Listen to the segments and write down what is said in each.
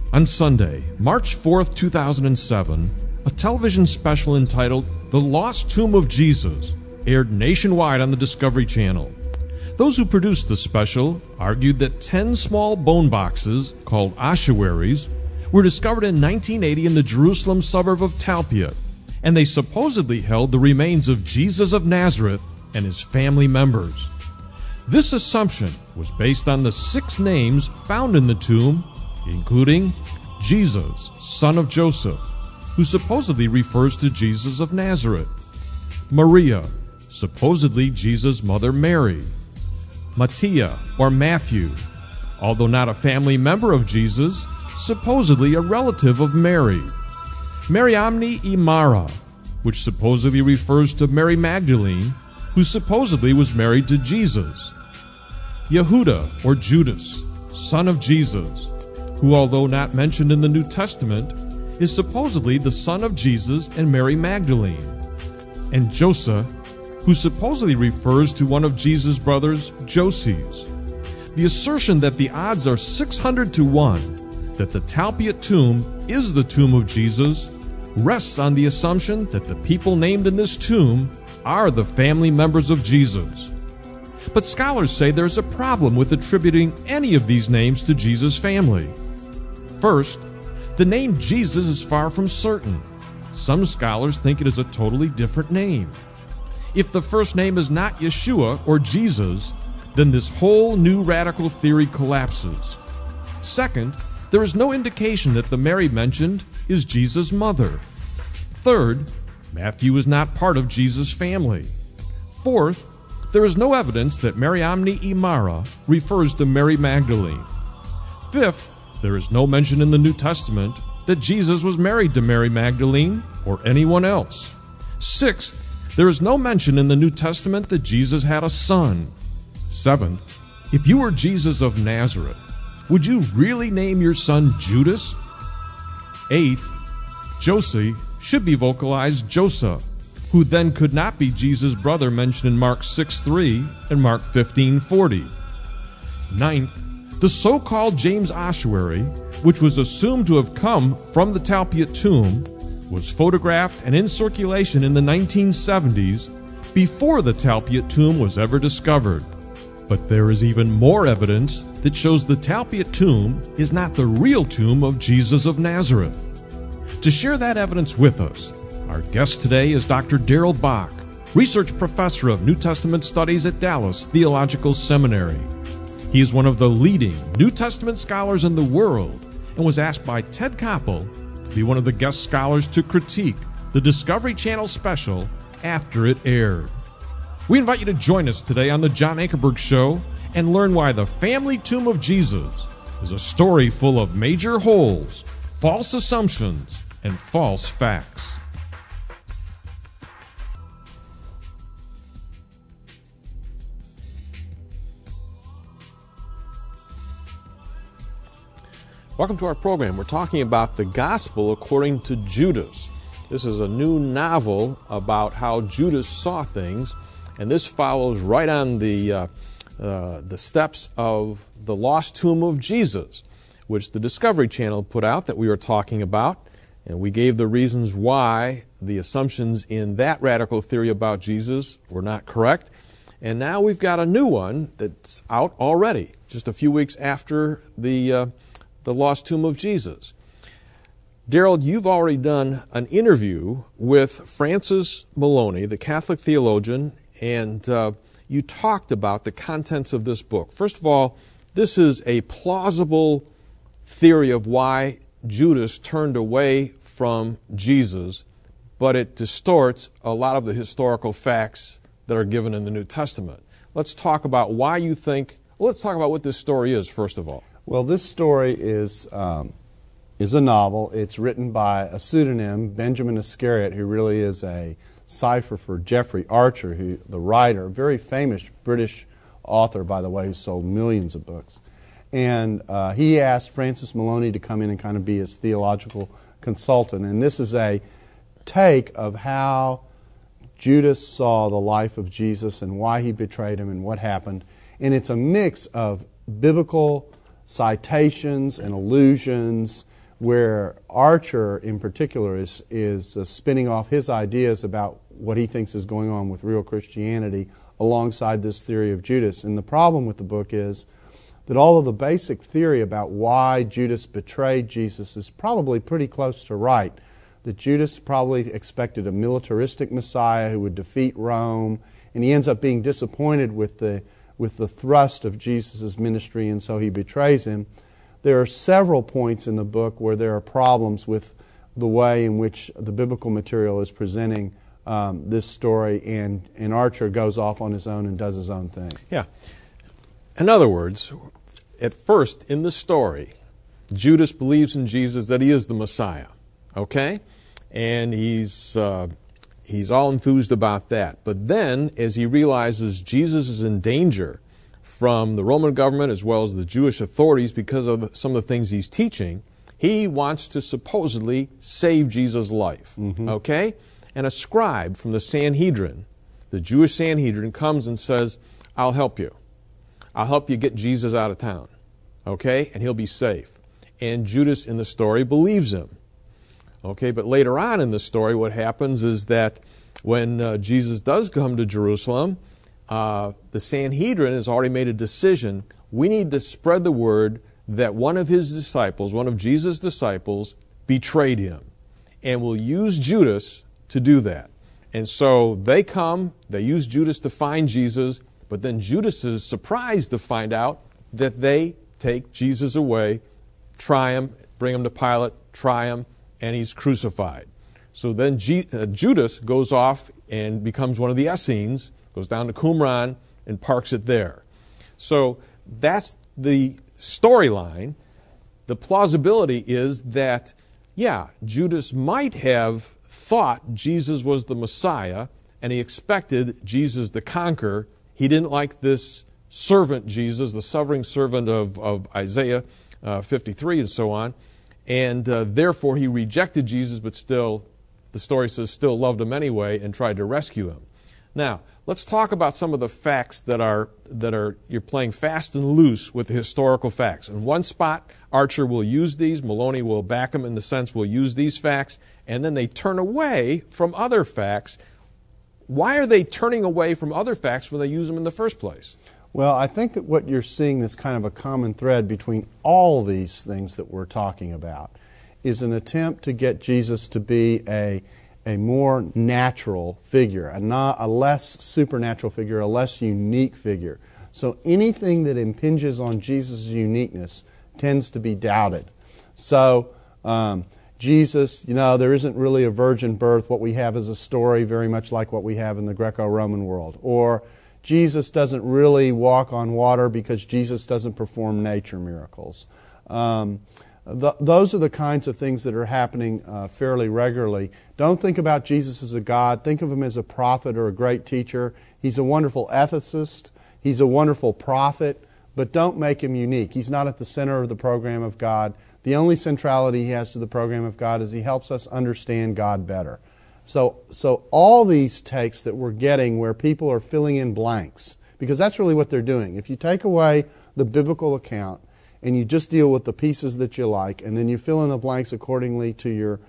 On Sunday, March 4th, 2007, a television special entitled The Lost Tomb of Jesus aired nationwide on the Discovery Channel. Those who produced the special argued that 10 small bone boxes, called ossuaries, were discovered in 1980 in the Jerusalem suburb of Talpiot, and they supposedly held the remains of Jesus of Nazareth and his family members. This assumption was based on the 6 names found in the tomb, including Jesus, son of Joseph, who supposedly refers to Jesus of Nazareth; Maria, supposedly Jesus' mother Mary; Mattia or Matthew, although not a family member of Jesus, supposedly a relative of Mary; Mariamne y Mara, which supposedly refers to Mary Magdalene, who supposedly was married to Jesus; Yehuda or Judas, son of Jesus, who, although not mentioned in the New Testament, is supposedly the son of Jesus and Mary Magdalene; and Joseph, who supposedly refers to one of Jesus' brothers, Joses. The assertion that the odds are 600 to 1 that the Talpiot tomb is the tomb of Jesus rests on the assumption that the people named in this tomb are the family members of Jesus. But scholars say there's a problem with attributing any of these names to Jesus' family. First, the name Jesus is far from certain. Some scholars think it is a totally different name. If the first name is not Yeshua or Jesus, then this whole new radical theory collapses. Second, there is no indication that the Mary mentioned is Jesus' mother. Third, Matthew is not part of Jesus' family. Fourth, there is no evidence that Mariamne y Mara refers to Mary Magdalene. Fifth, there is no mention in the New Testament that Jesus was married to Mary Magdalene or anyone else. Sixth, there is no mention in the New Testament that Jesus had a son. Seventh, if you were Jesus of Nazareth, would you really name your son Judas? Eighth, Joseph should be vocalized Joseph, who then could not be Jesus' brother mentioned in Mark 6:3 and Mark 15:40. Ninth, the so-called James ossuary, which was assumed to have come from the Talpiot tomb, was photographed and in circulation in the 1970s before the Talpiot tomb was ever discovered. But there is even more evidence that shows the Talpiot tomb is not the real tomb of Jesus of Nazareth. To share that evidence with us, our guest today is Dr. Darrell Bock, research professor of New Testament studies at Dallas Theological Seminary. He is one of the leading New Testament scholars in the world and was asked by Ted Koppel to be one of the guest scholars to critique the Discovery Channel special after it aired. We invite you to join us today on the John Ankerberg Show and learn why the family tomb of Jesus is a story full of major holes, false assumptions, and false facts. Welcome to our program. We're talking about the Gospel according to Judas. This is a new novel about how Judas saw things, and this follows right on the steps of The Lost Tomb of Jesus, which the Discovery Channel put out that we were talking about, and we gave the reasons why the assumptions in that radical theory about Jesus were not correct. And now we've got a new one that's out already, just a few weeks after the Lost Tomb of Jesus. Darrell, you've already done an interview with Francis Maloney, the Catholic theologian, and you talked about the contents of this book. First of all, this is a plausible theory of why Judas turned away from Jesus, but it distorts a lot of the historical facts that are given in the New Testament. Let's talk about why you think, let's talk about what this story is, first of all. Well, this story is a novel. It's written by a pseudonym, Benjamin Iscariot, who really is a cipher for Jeffrey Archer, who the writer, a very famous British author, by the way, who sold millions of books. And he asked Francis Maloney to come in and kind of be his theological consultant. And this is a take of how Judas saw the life of Jesus and why he betrayed him and what happened. And it's a mix of biblical citations and allusions where Archer in particular is spinning off his ideas about what he thinks is going on with real Christianity alongside this theory of Judas. And the problem with the book is that although the basic theory about why Judas betrayed Jesus is probably pretty close to right, that Judas probably expected a militaristic Messiah who would defeat Rome, and he ends up being disappointed with the thrust of Jesus' ministry, and so he betrays him. There are several points in the book where there are problems with the way in which the biblical material is presenting this story, and Archer goes off on his own and does his own thing. Yeah. In other words, at first in the story, Judas believes in Jesus that he is the Messiah, okay? And he's all enthused about that. But then, as he realizes Jesus is in danger from the Roman government as well as the Jewish authorities because of some of the things he's teaching, he wants to supposedly save Jesus' life, okay? And a scribe from the Sanhedrin, the Jewish Sanhedrin, comes and says, I'll help you. I'll help you get Jesus out of town, okay? And he'll be safe. And Judas in the story believes him. Okay, but later on in the story, what happens is that when Jesus does come to Jerusalem, the Sanhedrin has already made a decision. We need to spread the word that one of his disciples, one of Jesus' disciples, betrayed him. And will use Judas to do that. And so they come, they use Judas to find Jesus, but then Judas is surprised to find out that they take Jesus away, try him, bring him to Pilate, try him, and he's crucified. So then Judas goes off and becomes one of the Essenes, goes down to Qumran and parks it there. So that's the storyline. The plausibility is that, yeah, Judas might have thought Jesus was the Messiah, and he expected Jesus to conquer. He didn't like this servant Jesus, the suffering servant of Isaiah 53 and so on. And therefore he rejected Jesus, but still, the story says, still loved him anyway and tried to rescue him. Now, let's talk about some of the facts that are you're playing fast and loose with the historical facts. In one spot, Archer will use these, Maloney will back him in the sense we'll use these facts, and then they turn away from other facts. Why are they turning away from other facts when they use them in the first place? Well, I think that what you're seeing that's kind of a common thread between all these things that we're talking about is an attempt to get Jesus to be a more natural figure, a less supernatural figure, a less unique figure. So anything that impinges on Jesus' uniqueness tends to be doubted. So Jesus, there isn't really a virgin birth. What we have is a story very much like what we have in the Greco-Roman world. Or Jesus doesn't really walk on water because Jesus doesn't perform nature miracles. Those are the kinds of things that are happening fairly regularly. Don't think about Jesus as a God. Think of him as a prophet or a great teacher. He's a wonderful ethicist. He's a wonderful prophet. But don't make him unique. He's not at the center of the program of God. The only centrality he has to the program of God is he helps us understand God better. So all these takes that we're getting where people are filling in blanks, because that's really what they're doing. If you take away the biblical account and you just deal with the pieces that you like, and then you fill in the blanks accordingly to your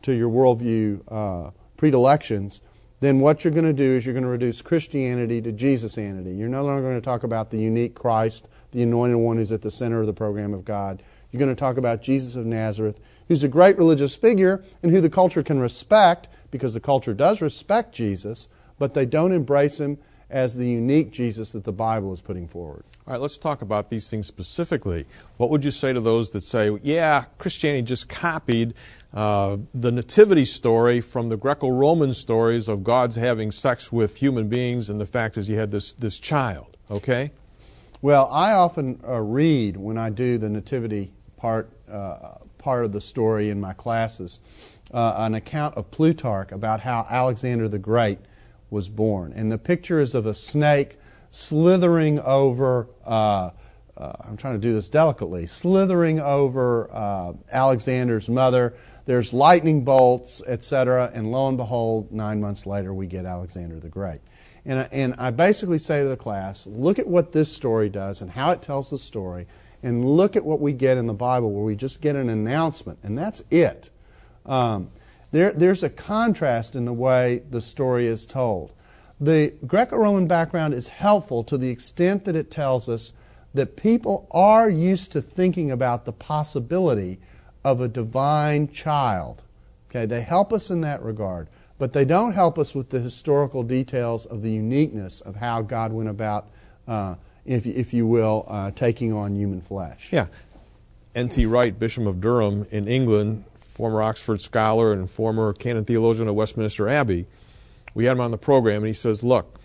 worldview predilections, then what you're going to do is you're going to reduce Christianity to Jesusanity. You're no longer going to talk about the unique Christ, the anointed one who's at the center of the program of God. You're going to talk about Jesus of Nazareth, who's a great religious figure and who the culture can respect, because the culture does respect Jesus, but they don't embrace him as the unique Jesus that the Bible is putting forward. All right, let's talk about these things specifically. What would you say to those that say, yeah, Christianity just copied the nativity story from the Greco-Roman stories of God's having sex with human beings, and the fact is he had this child, okay? Well, I often read, when I do the nativity part of the story in my classes, an account of Plutarch about how Alexander the Great was born. And the picture is of a snake slithering over, I'm trying to do this delicately, slithering over Alexander's mother. There's lightning bolts, etc., and lo and behold, 9 months later we get Alexander the Great. And I basically say to the class, look at what this story does and how it tells the story, and look at what we get in the Bible, where we just get an announcement, and that's it. There's a contrast in the way the story is told. The Greco-Roman background is helpful to the extent that it tells us that people are used to thinking about the possibility of a divine child. Okay, they help us in that regard, but they don't help us with the historical details of the uniqueness of how God went about, if you will, taking on human flesh. Yeah. N.T. Wright, Bishop of Durham in England, former Oxford scholar and former canon theologian of Westminster Abbey, we had him on the program, and he says, look,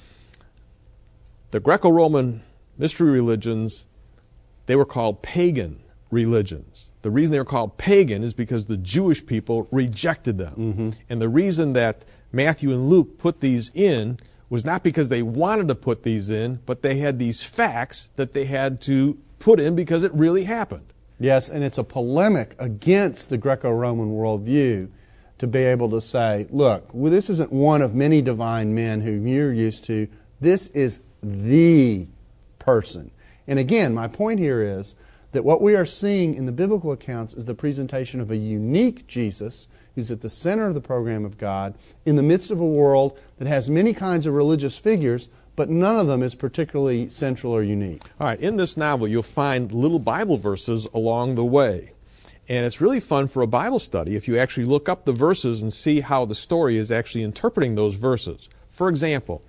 the Greco-Roman mystery religions, they were called pagan religions. The reason they were called pagan is because the Jewish people rejected them. Mm-hmm. And the reason that Matthew and Luke put these in was not because they wanted to put these in, but they had these facts that they had to put in because it really happened. Yes, and it's a polemic against the Greco-Roman worldview to be able to say, look, well, this isn't one of many divine men whom you're used to. This is the person. And again, my point here is that what we are seeing in the biblical accounts is the presentation of a unique Jesus who's at the center of the program of God in the midst of a world that has many kinds of religious figures, but none of them is particularly central or unique. All right, in this novel you'll find little Bible verses along the way. And it's really fun for a Bible study if you actually look up the verses and see how the story is actually interpreting those verses. For example,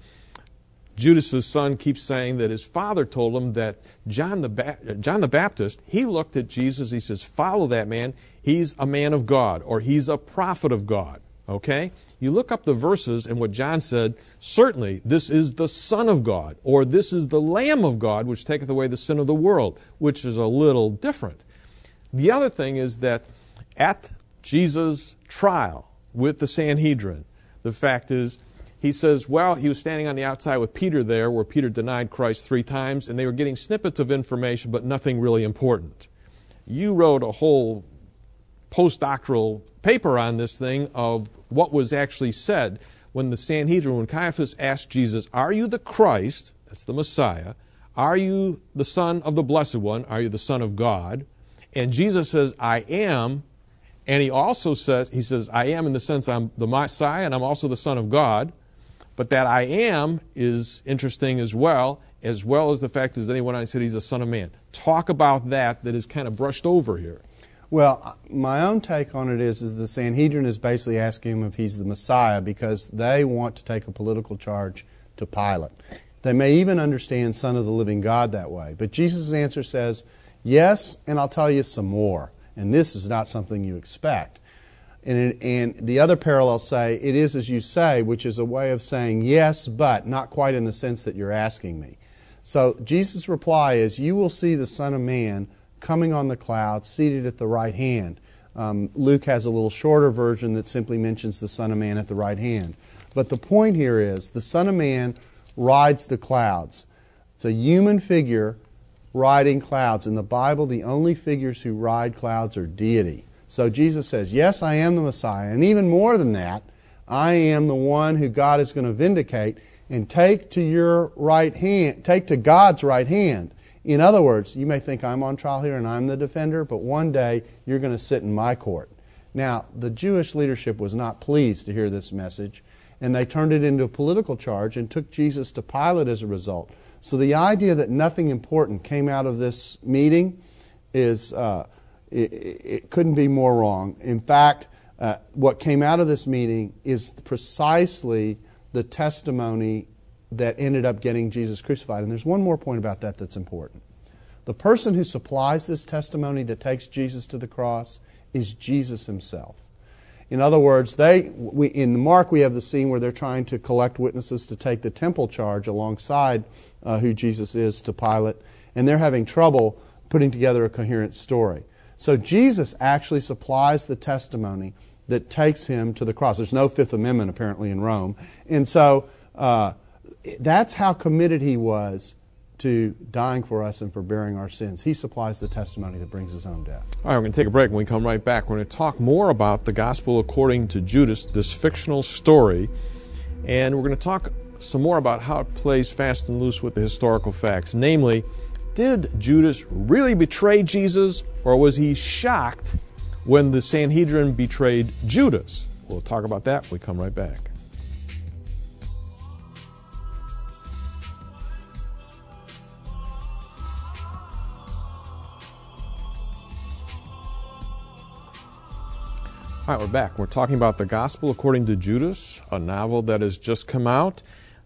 Judas' son keeps saying that his father told him that John the Baptist, he looked at Jesus, he says, follow that man, he's a man of God, or he's a prophet of God. Okay? You look up the verses and what John said, certainly this is the Son of God, or this is the Lamb of God, which taketh away the sin of the world, which is a little different. The other thing is that at Jesus' trial with the Sanhedrin, the fact is, he says, well, he was standing on the outside with Peter there, where Peter denied Christ 3 times, and they were getting snippets of information, but nothing really important. You wrote a whole postdoctoral paper on this thing of what was actually said when the Sanhedrin, when Caiaphas asked Jesus, are you the Christ, that's the Messiah, are you the Son of the Blessed One, are you the Son of God? And Jesus says, I am, and he also says, I am in the sense I'm the Messiah and I'm also the Son of God. But that I am is interesting as well as the fact is that anyone I said he's the Son of Man. Talk about that is kind of brushed over here. Well, my own take on it is the Sanhedrin is basically asking him if he's the Messiah because they want to take a political charge to Pilate. They may even understand Son of the living God that way. But Jesus' answer says, yes, and I'll tell you some more. And this is not something you expect. And the other parallels say, it is as you say, which is a way of saying yes, but not quite in the sense that you're asking me. So Jesus' reply is, you will see the Son of Man coming on the clouds, seated at the right hand. Luke has a little shorter version that simply mentions the Son of Man at the right hand. But the point here is, the Son of Man rides the clouds. It's a human figure riding clouds. In the Bible, the only figures who ride clouds are deity. So Jesus says, yes, I am the Messiah, and even more than that, I am the one who God is going to vindicate and take to God's right hand. In other words, you may think I'm on trial here and I'm the defender, but one day you're going to sit in my court. Now, the Jewish leadership was not pleased to hear this message, and they turned it into a political charge and took Jesus to Pilate as a result. So the idea that nothing important came out of this meeting is... It couldn't be more wrong. In fact, what came out of this meeting is precisely the testimony that ended up getting Jesus crucified. And there's one more point about that that's important. The person who supplies this testimony that takes Jesus to the cross is Jesus himself. In other words, in Mark we have the scene where they're trying to collect witnesses to take the temple charge alongside who Jesus is to Pilate, and they're having trouble putting together a coherent story. So Jesus actually supplies the testimony that takes him to the cross. There's no Fifth Amendment apparently in Rome. And so that's how committed he was to dying for us and for bearing our sins. He supplies the testimony that brings his own death. All right, we're going to take a break. When we come right back, we're going to talk more about the Gospel according to Judas, this fictional story, and we're going to talk some more about how it plays fast and loose with the historical facts. Namely, Did Judas really betray Jesus, or was he shocked when the Sanhedrin betrayed Judas? We'll talk about that when we come right back. All right, we're back. We're talking about The Gospel According to Judas, a novel that has just come out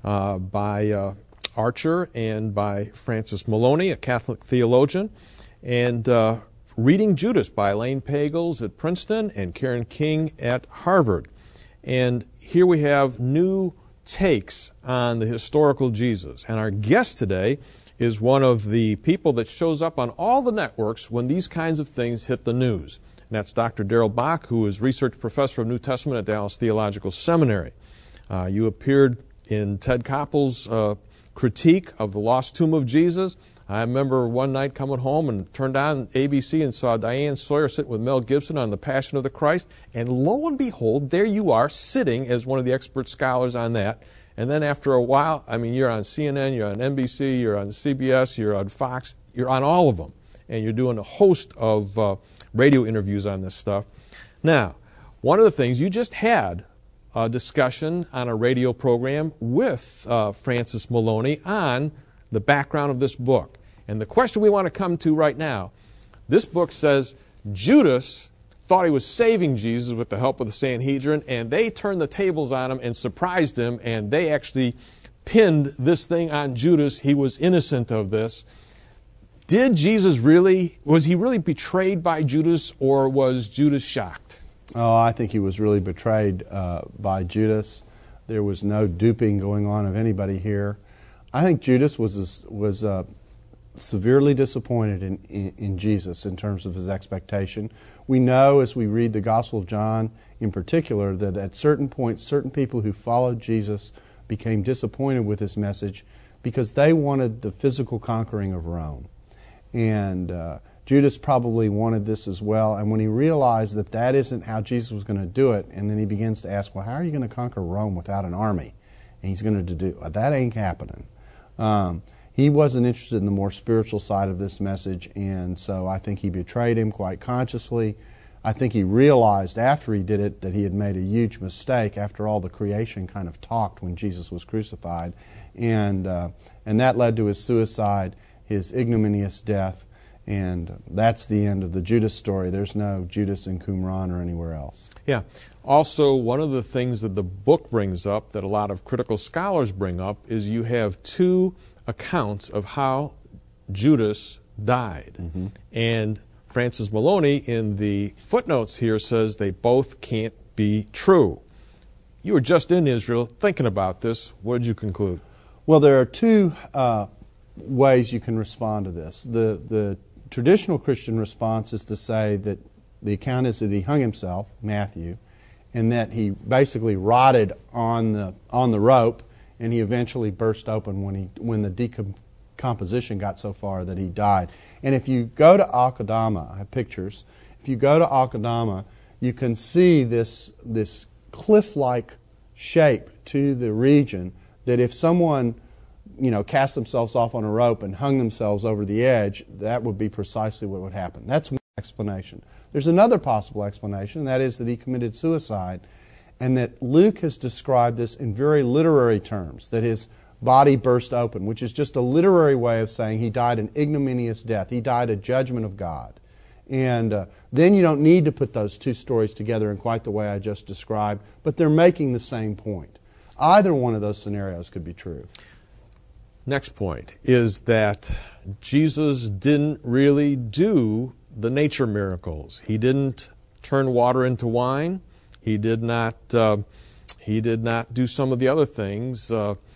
by Archer and by Francis Maloney, a Catholic theologian, and Reading Judas by Elaine Pagels at Princeton and Karen King at Harvard. And here we have new takes on the historical Jesus. And our guest today is one of the people that shows up on all the networks when these kinds of things hit the news. And that's Dr. Darrell Bock, who is Research Professor of New Testament at Dallas Theological Seminary. You appeared in Ted Koppel's critique of the Lost Tomb of Jesus. I remember one night coming home and turned on ABC and saw Diane Sawyer sitting with Mel Gibson on The Passion of the Christ. And lo and behold, there you are sitting as one of the expert scholars on that. And then after a while, I mean, you're on CNN, you're on NBC, you're on CBS, you're on Fox, you're on all of them. And you're doing a host of radio interviews on this stuff. Now, one of the things, you just had a discussion on a radio program with Francis Maloney on the background of this book. And the question we want to come to right now, this book says Judas thought he was saving Jesus with the help of the Sanhedrin, and they turned the tables on him and surprised him, and they actually pinned this thing on Judas. He was innocent of this. Did Jesus was he really betrayed by Judas, or was Judas shocked? Oh, I think he was really betrayed by Judas. There was no duping going on of anybody here. I think Judas was severely disappointed in Jesus in terms of his expectation. We know as we read the Gospel of John in particular that at certain points, certain people who followed Jesus became disappointed with his message because they wanted the physical conquering of Rome. And Judas probably wanted this as well. And when he realized that that isn't how Jesus was going to do it, and then he begins to ask, well, how are you going to conquer Rome without an army? And he's going to do that ain't happening. He wasn't interested in the more spiritual side of this message, and so I think he betrayed him quite consciously. I think he realized after he did it that he had made a huge mistake. After all, the creation kind of talked when Jesus was crucified, and that led to his suicide, his ignominious death, and that's the end of the Judas story. There's no Judas in Qumran or anywhere else. Yeah. Also, one of the things that the book brings up that a lot of critical scholars bring up is you have two accounts of how Judas died. Mm-hmm. And Francis Maloney in the footnotes here says they both can't be true. You were just in Israel thinking about this. What did you conclude? Well, there are two ways you can respond to this. The traditional Christian response is to say that the account is that he hung himself, Matthew, and that he basically rotted on the rope, and he eventually burst open when the decomposition got so far that he died. And if you go to Al-Qadama, I have pictures. If you go to Al-Qadama, you can see this cliff-like shape to the region that if someone cast themselves off on a rope and hung themselves over the edge, that would be precisely what would happen. That's one explanation. There's another possible explanation, and that is that he committed suicide, and that Luke has described this in very literary terms, that his body burst open, which is just a literary way of saying he died an ignominious death. He died a judgment of God. And then you don't need to put those two stories together in quite the way I just described, but they're making the same point. Either one of those scenarios could be true. Next point is that Jesus didn't really do the nature miracles. He didn't turn water into wine. He did not do some of the other things.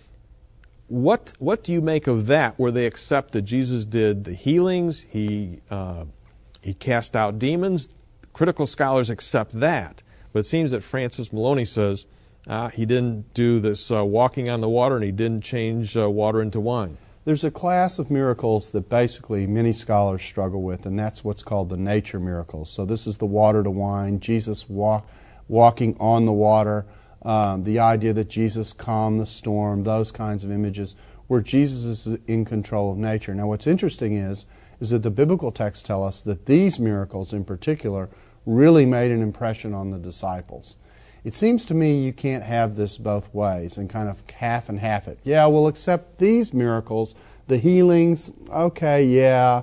What do you make of that, where they accept that Jesus did the healings, he cast out demons? Critical scholars accept that. But it seems that Francis Maloney says he didn't do this walking on the water, and he didn't change water into wine. There's a class of miracles that basically many scholars struggle with, and that's what's called the nature miracles. So this is the water to wine, Jesus walking on the water, the idea that Jesus calmed the storm, those kinds of images. where Jesus is in control of nature. Now what's interesting is that the biblical texts tell us that these miracles in particular really made an impression on the disciples. It seems to me you can't have this both ways and kind of half and half it. Yeah, we'll accept these miracles, the healings, okay, yeah,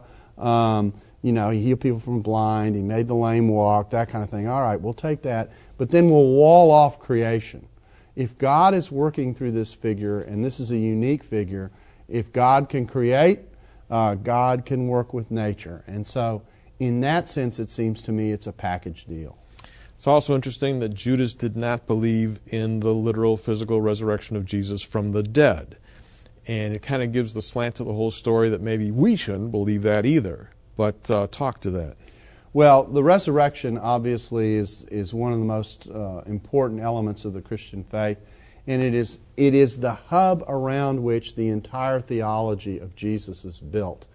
he healed people from blind, he made the lame walk, that kind of thing. All right, we'll take that, but then we'll wall off creation. If God is working through this figure, and this is a unique figure, if God can create, God can work with nature. And so, in that sense, it seems to me it's a package deal. It's also interesting that Judas did not believe in the literal physical resurrection of Jesus from the dead. And it kind of gives the slant to the whole story that maybe we shouldn't believe that either. But talk to that. Well, the resurrection obviously is one of the most important elements of the Christian faith, and it is the hub around which the entire theology of Jesus is built.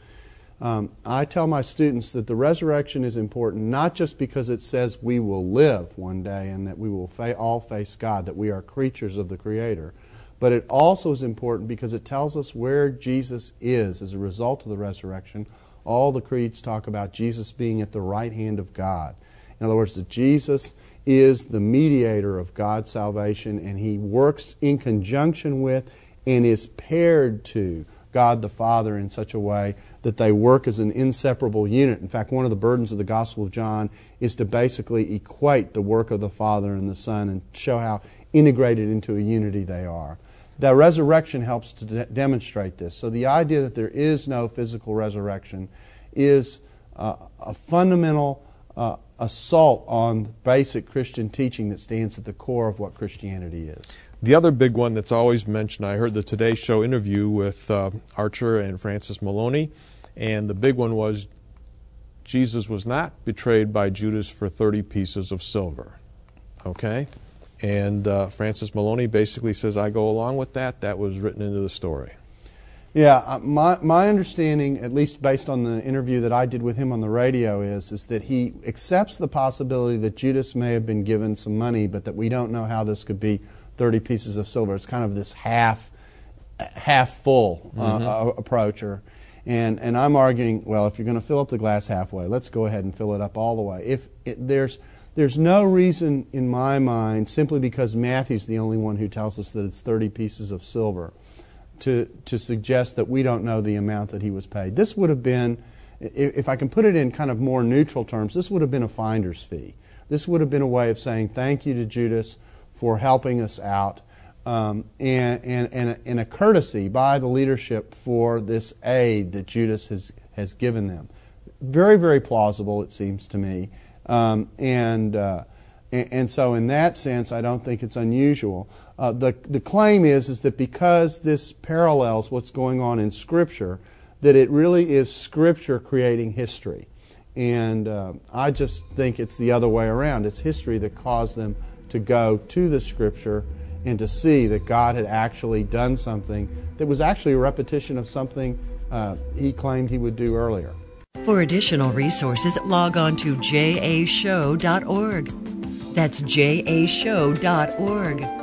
I tell my students that the resurrection is important not just because it says we will live one day and that we will all face God, that we are creatures of the Creator, but it also is important because it tells us where Jesus is as a result of the resurrection. All the creeds talk about Jesus being at the right hand of God. In other words, that Jesus is the mediator of God's salvation, and He works in conjunction with and is paired to God the Father in such a way that they work as an inseparable unit. In fact, one of the burdens of the Gospel of John is to basically equate the work of the Father and the Son and show how integrated into a unity they are. The resurrection helps to demonstrate this. So the idea that there is no physical resurrection is a fundamental assault on basic Christian teaching that stands at the core of what Christianity is. The other big one that's always mentioned, I heard the Today Show interview with Archer and Francis Maloney, and the big one was Jesus was not betrayed by Judas for 30 pieces of silver. Okay? And Francis Maloney basically says, I go along with that. That was written into the story. Yeah, my understanding, at least based on the interview that I did with him on the radio, is that he accepts the possibility that Judas may have been given some money, but that we don't know how this could be 30 pieces of silver. It's kind of this half full approach. And I'm arguing, well, if you're going to fill up the glass halfway, let's go ahead and fill it up all the way. There's no reason in my mind, simply because Matthew's the only one who tells us that it's 30 pieces of silver, to suggest that we don't know the amount that he was paid. This would have been, if I can put it in kind of more neutral terms, this would have been a finder's fee. This would have been a way of saying thank you to Judas for helping us out, and a courtesy by the leadership for this aid that Judas has given them. Very, very plausible, it seems to me. And so in that sense, I don't think it's unusual. The claim is that because this parallels what's going on in Scripture, that it really is Scripture creating history. And I just think it's the other way around. It's history that caused them to go to the Scripture and to see that God had actually done something that was actually a repetition of something He claimed He would do earlier. For additional resources, log on to jashow.org. That's jashow.org.